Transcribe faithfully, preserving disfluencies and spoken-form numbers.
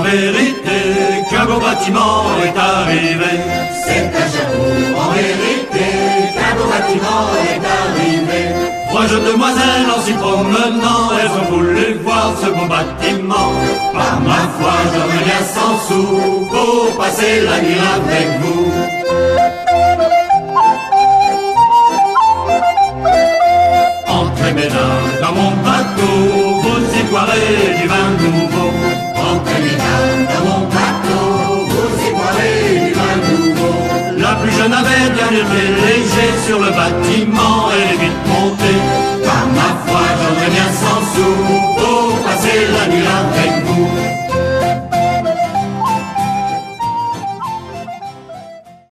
vérité qu'un beau bâtiment est arrivé. C'est à Cherbourg en vérité qu'un beau bâtiment est arrivé. Trois jeunes demoiselles en s'y promenant, elles ont voulu voir ce beau bâtiment. Par ma foi, je reviens sans sous pour passer la nuit avec vous. Entrez mesdames dans mon bateau, vous y boirez du vin nouveau. Entrez mesdames dans mon bateau, vous y boirez du vin nouveau. La plus jeune avait bien été léger sur le bâtiment, elle est vite montée. Par ma foi, j'en reviens sans sous